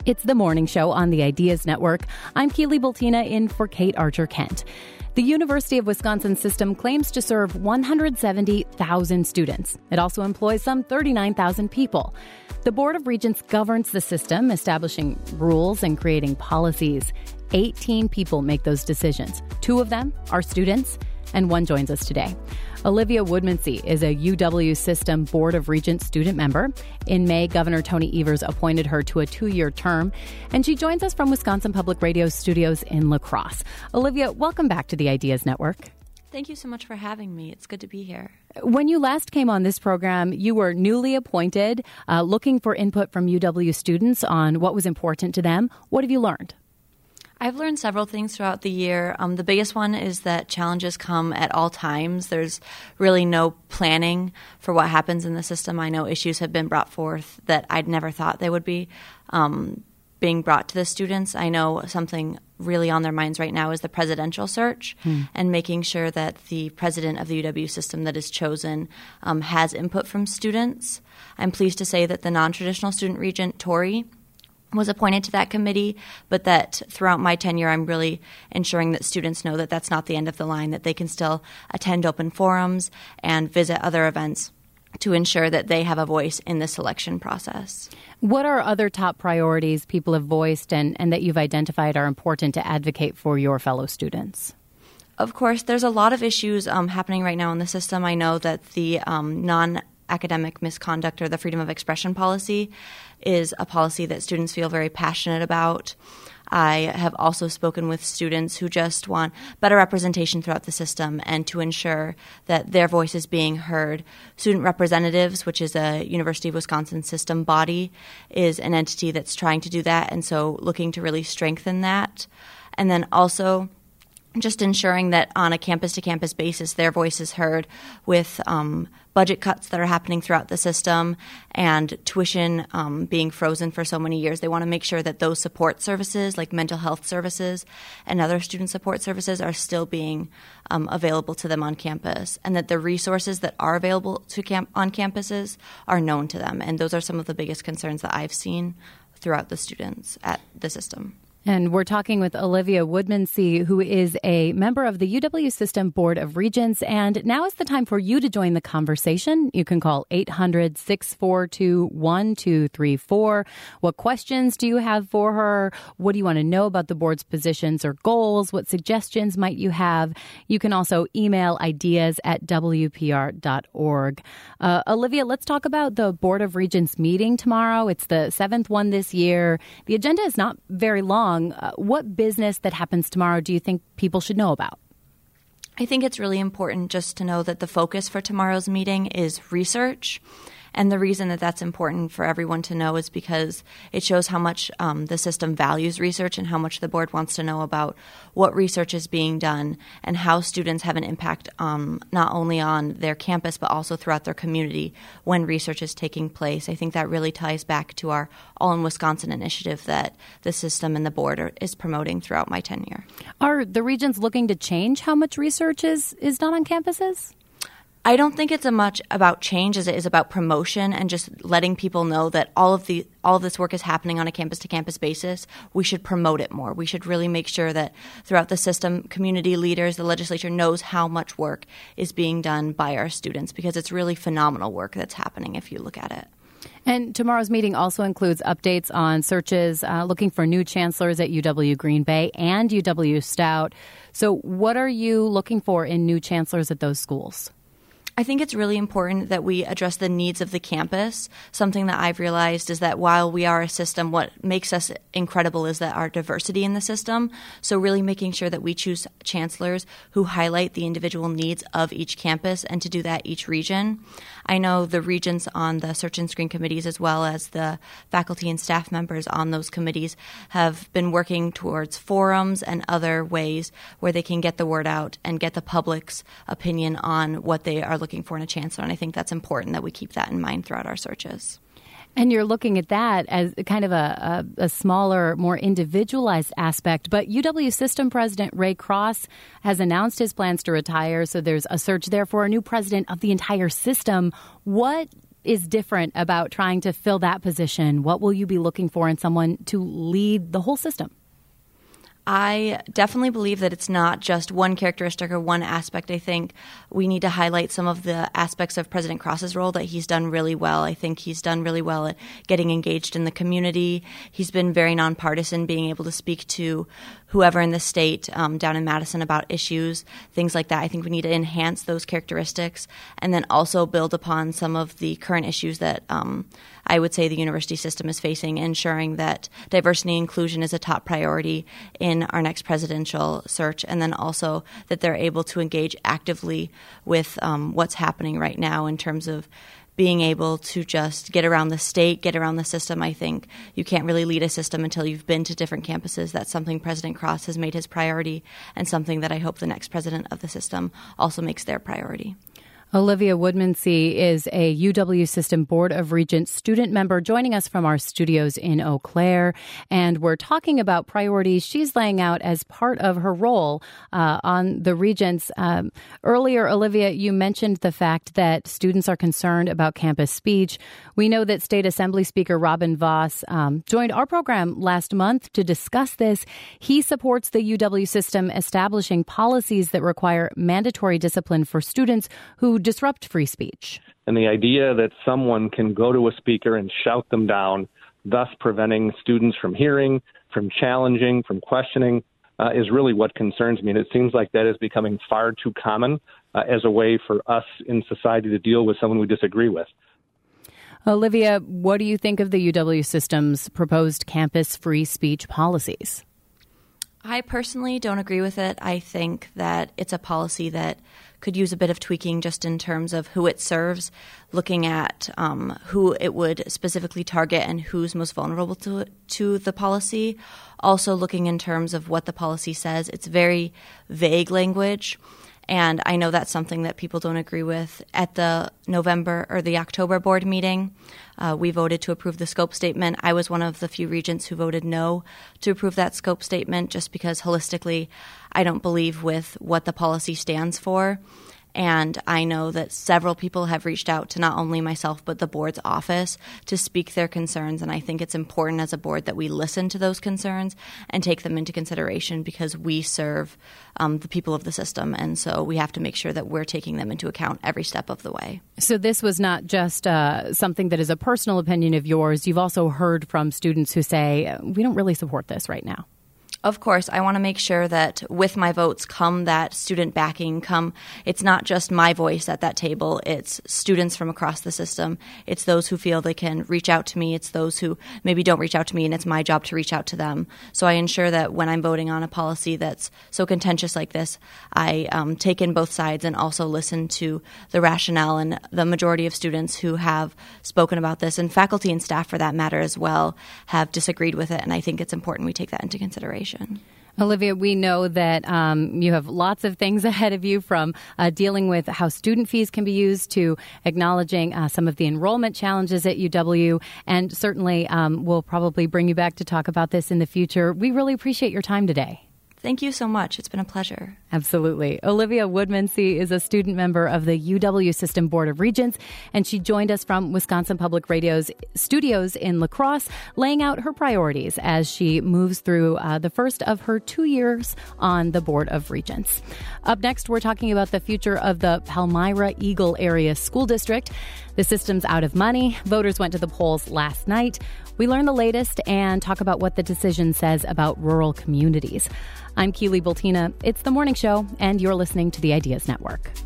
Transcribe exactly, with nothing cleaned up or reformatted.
It's the morning show on the Ideas Network. I'm Keely Bultina in for Kate Archer-Kent. The University of Wisconsin system claims to serve one hundred seventy thousand students. It also employs some thirty-nine thousand people. The Board of Regents governs the system, establishing rules and creating policies. eighteen people make those decisions. Two of them are students, and one joins us today. Olivia Woodmansee is a U W System Board of Regents student member. In May, Governor Tony Evers appointed her to a two-year term, and she joins us from Wisconsin Public Radio studios in La Crosse. Olivia, welcome back to the Ideas Network. Thank you so much for having me. It's good to be here. When you last came on this program, you were newly appointed, uh, looking for input from U W students on what was important to them. What have you learned? I've learned several things throughout the year. Um, the biggest one is that challenges come at all times. There's really no planning for what happens in the system. I know issues have been brought forth that I'd never thought they would be um, being brought to the students. I know something really on their minds right now is the presidential search hmm. and making sure that the president of the U W system that is chosen um, has input from students. I'm pleased to say that the non-traditional student regent, Tori, was appointed to that committee, but that throughout my tenure, I'm really ensuring that students know that that's not the end of the line, that they can still attend open forums and visit other events to ensure that they have a voice in the selection process. What are other top priorities people have voiced and, and that you've identified are important to advocate for your fellow students? Of course, there's a lot of issues um, happening right now in the system. I know that the um, non academic misconduct or the freedom of expression policy is a policy that students feel very passionate about. I have also spoken with students who just want better representation throughout the system and to ensure that their voice is being heard. Student Representatives, which is a University of Wisconsin system body, is an entity that's trying to do that, and so looking to really strengthen that. And then also just ensuring that on a campus-to-campus basis, their voice is heard with um, budget cuts that are happening throughout the system and tuition um, being frozen for so many years. They want to make sure that those support services, like mental health services and other student support services, are still being um, available to them on campus, and that the resources that are available to camp- on campuses are known to them. And those are some of the biggest concerns that I've seen throughout the students at the system. And we're talking with Olivia Woodmansee, who is a member of the U W System Board of Regents. And now is the time for you to join the conversation. You can call eight hundred, six four two, one two three four. What questions do you have for her? What do you want to know about the board's positions or goals? What suggestions might you have? You can also email ideas at w p r dot org. Uh, Olivia, let's talk about the Board of Regents meeting tomorrow. It's the seventh one this year. The agenda is not very long. Uh, what business that happens tomorrow do you think people should know about? I think it's really important just to know that the focus for tomorrow's meeting is research. And the reason that that's important for everyone to know is because it shows how much um, the system values research and how much the board wants to know about what research is being done and how students have an impact um, not only on their campus but also throughout their community when research is taking place. I think that really ties back to our All in Wisconsin initiative that the system and the board are, is promoting throughout my tenure. Are the regents looking to change how much research is, is done on campuses? I don't think it's as much about change as it is about promotion and just letting people know that all of the all of this work is happening on a campus-to-campus basis. We should promote it more. We should really make sure that throughout the system, community leaders, the legislature knows how much work is being done by our students, because it's really phenomenal work that's happening if you look at it. And tomorrow's meeting also includes updates on searches, uh, looking for new chancellors at U W Green Bay and U W Stout. So what are you looking for in new chancellors at those schools? I think it's really important that we address the needs of the campus. Something that I've realized is that while we are a system, what makes us incredible is that our diversity in the system. So really making sure that we choose chancellors who highlight the individual needs of each campus, and to do that each region. I know the regents on the search and screen committees, as well as the faculty and staff members on those committees, have been working towards forums and other ways where they can get the word out and get the public's opinion on what they are looking for in a chancellor. And I think that's important that we keep that in mind throughout our searches. And you're looking at that as kind of a, a, a smaller, more individualized aspect. But U W System President Ray Cross has announced his plans to retire. So there's a search there for a new president of the entire system. What is different about trying to fill that position? What will you be looking for in someone to lead the whole system? I definitely believe that it's not just one characteristic or one aspect. I think we need to highlight some of the aspects of President Cross's role that he's done really well. I think he's done really well at getting engaged in the community. He's been very nonpartisan, being able to speak to whoever in the state um, down in Madison about issues, things like that. I think we need to enhance those characteristics and then also build upon some of the current issues that um, I would say the university system is facing, ensuring that diversity and inclusion is a top priority in our next presidential search, and then also that they're able to engage actively with um, what's happening right now in terms of being able to just get around the state, get around the system. I think you can't really lead a system until you've been to different campuses. That's something President Cross has made his priority and something that I hope the next president of the system also makes their priority. Olivia Woodmansee is a U W System Board of Regents student member joining us from our studios in Eau Claire. And we're talking about priorities she's laying out as part of her role uh, on the Regents. Um, earlier, Olivia, you mentioned the fact that students are concerned about campus speech. We know that State Assembly Speaker Robin Vos um, joined our program last month to discuss this. He supports the U W system establishing policies that require mandatory discipline for students who disrupt free speech. And the idea that someone can go to a speaker and shout them down, thus preventing students from hearing, from challenging, from questioning, uh, is really what concerns me. And it seems like that is becoming far too common uh, as a way for us in society to deal with someone we disagree with. Olivia, what do you think of the U W system's proposed campus free speech policies? I personally don't agree with it. I think that it's a policy that could use a bit of tweaking just in terms of who it serves, looking at um, who it would specifically target and who's most vulnerable to to the policy. Also looking in terms of what the policy says. It's very vague language. And I know that's something that people don't agree with. At the November or the October board meeting, uh, we voted to approve the scope statement. I was one of the few regents who voted no to approve that scope statement just because holistically I don't believe with what the policy stands for. And I know that several people have reached out to not only myself but the board's office to speak their concerns. And I think it's important as a board that we listen to those concerns and take them into consideration because we serve um, the people of the system. And so we have to make sure that we're taking them into account every step of the way. So this was not just uh, something that is a personal opinion of yours. You've also heard from students who say, we don't really support this right now. Of course, I want to make sure that with my votes come that student backing, come it's not just my voice at that table, it's students from across the system. It's those who feel they can reach out to me. It's those who maybe don't reach out to me, and it's my job to reach out to them. So I ensure that when I'm voting on a policy that's so contentious like this, I um, take in both sides and also listen to the rationale and the majority of students who have spoken about this, and faculty and staff for that matter as well, have disagreed with it. And I think it's important we take that into consideration. Olivia, we know that um, you have lots of things ahead of you, from uh, dealing with how student fees can be used to acknowledging uh, some of the enrollment challenges at U W, and certainly um, we'll probably bring you back to talk about this in the future. We really appreciate your time today. Thank you so much. It's been a pleasure. Absolutely. Olivia Woodmansee is a student member of the U W System Board of Regents, and she joined us from Wisconsin Public Radio's studios in La Crosse, laying out her priorities as she moves through uh, the first of her two years on the Board of Regents. Up next, we're talking about the future of the Palmyra Eagle Area School District. The system's out of money. Voters went to the polls last night. We learn the latest and talk about what the decision says about rural communities. I'm Keely Bultina. It's The Morning Show, and you're listening to the Ideas Network.